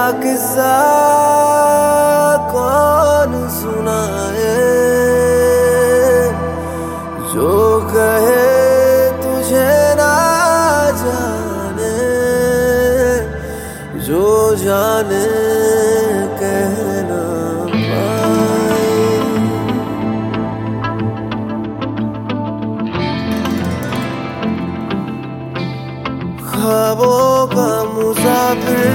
किस्सा कौन सुनाए, जो कहे तुझे ना जाने, जो जाने कहना पाए। ख्वाबों का मुसाफिर,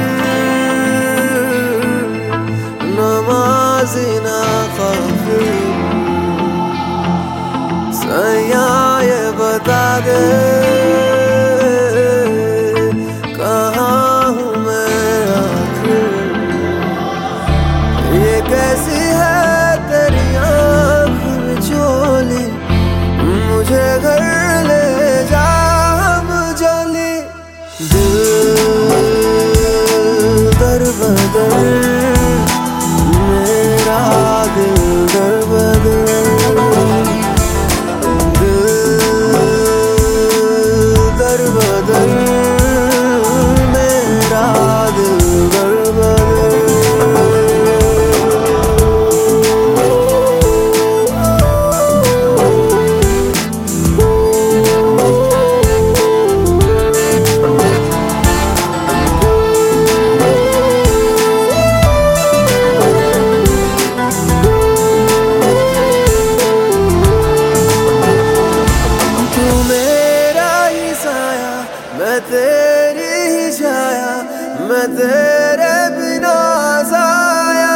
नमाज़ी ना काफिर, सैया ये बता दे कहाँ हूँ मैं आखिर। ये कैसी है तेरी आँख मिचोली, मुझे घर ले जा मुझोली। दिल दर बदर, मेरा दिल दर बदर, दिल दर बदर, मेरा दिल दर बदर। मैं तेरी ही छाया, मैं तेरे बिना साया,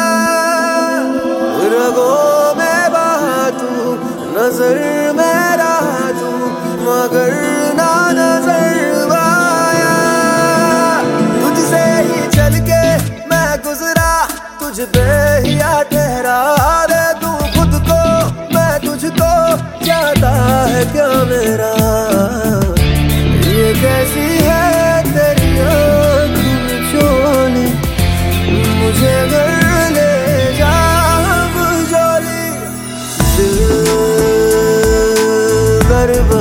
रगों में बहा तू, नजर में रहा तू, मगर ना नजर आया। तुझसे ही चल के मैं गुजरा, तुझ पे ही आ ठहरा दे तू खुद को, मैं तुझको चाहता है क्या मेरा। ये कैसी है तेरी आँख मिचोली, मुझे घर ले जा मुझोली। दिल दर